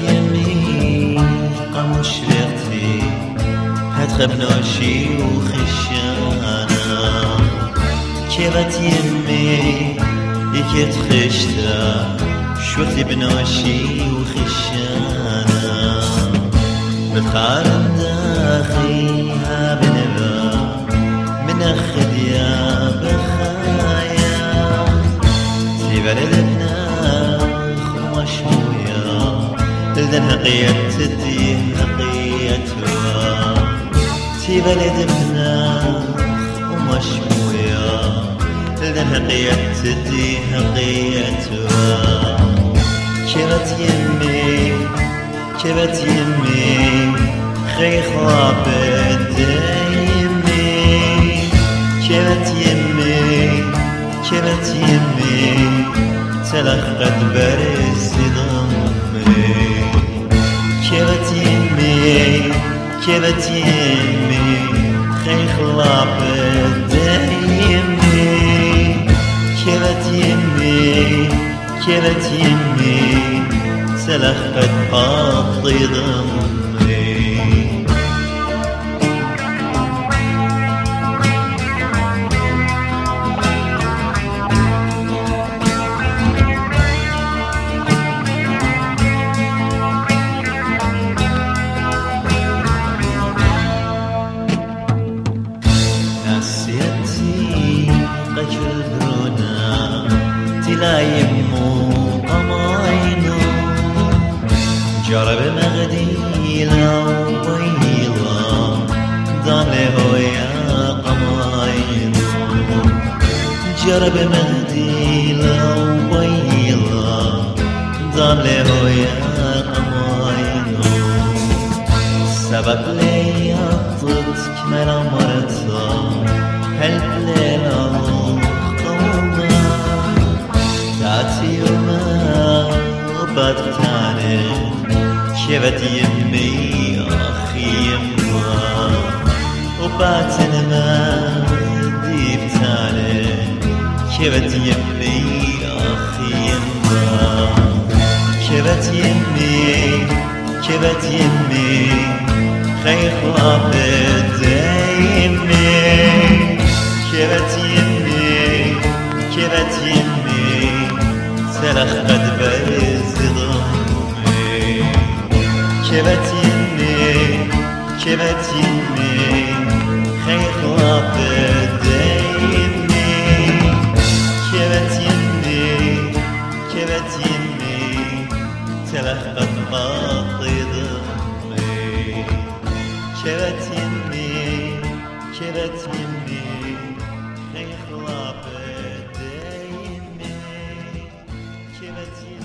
يمي قمش ريختي هتخب ناشي وخشانا كيبت يمي يكيت خشتا شوتي بناشي وخشانا بتخارن داخيها بنبا من أخذ يا بخايا تيبال البناخ ومشويا لذن هقيت تدي هقيتها تيبال البناخ ومشويا لذن هقيت تدي هقيتها كبت يمي كبت يمي خي خابت يمي كبت يمي كبت يمي تلخت برز ضمي كبت يمي كبت يمي خي خابت يمي كبت يمي كبت يمي تلخت قاطي ضمي نسيتي قجل برونا تلايمو قماينو جرب مغديلا وبيلا ضله يا قماينو جرب مغديلا وبيلا ضله يا قماينو سبب لي عطتك ملا مرتا هل ليلة قوما تاتي يوما وبدتاني كبت يمي أخي يما وباتن ما ديبتاني كبت يمي أخي يما كبت يمي كبت يمي خي خلابت يمي كبت يمي كبت يمي تلخت برز ضمي كبت يمي كبت يمي خي خلابت يمي كبت يمي كبت يمي تلخت باطي ضمي كبت يمي كبت يمي خي خلابت يمي كبت يمي